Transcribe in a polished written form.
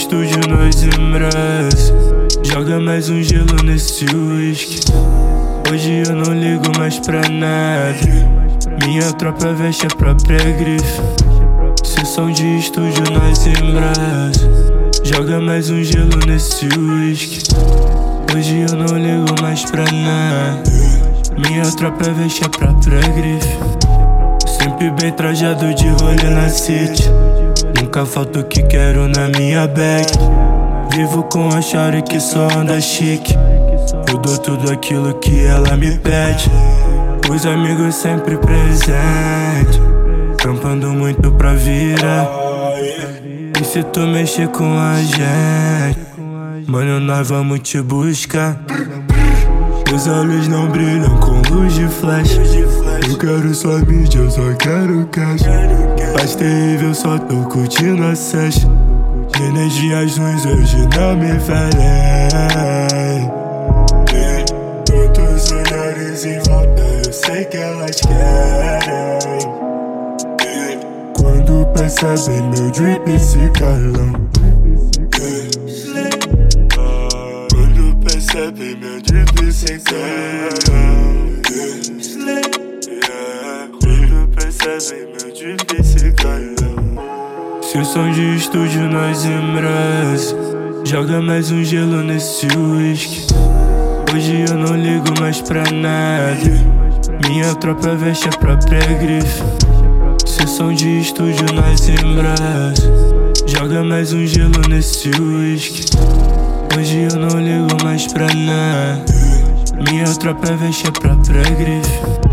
estúdio nós embraça. Joga mais um gelo nesse whisky. Hoje eu não ligo mais pra nada. Minha tropa veste a própria grife. Sessão de estúdio nós embraça. Joga mais um gelo nesse whisky. Hoje eu não ligo mais pra nada. Minha tropa veste a própria grife. Sempre bem trajado de rolê na city. Nunca falta o que quero na minha bag. Vivo com a shawty que só anda chique. Eu dou tudo aquilo que ela me pede. Os amigos sempre presentes, trampando muito pra virar. E se tu mexer com a gente, mano, nós vamos te buscar. Meus olhos não brilham com luz de flash. Eu quero só mídia, eu só quero cash. Faz terrível, só tô curtindo a session. Energias ruins hoje não me ferem. Tantos olhares em volta, eu sei que elas querem. Quando percebem meu drip se calam. Quando percebem meu drip se calam. Quando percebem meu drip se calam. Sessão de estúdio nós embraça. Joga mais um gelo nesse whisky. Hoje eu não ligo mais pra nada. Minha tropa veste a própria grife. Sessão de estúdio nós embraça. Joga mais um gelo nesse whisky. Hoje eu não ligo mais pra nada. Minha tropa veste a própria grife.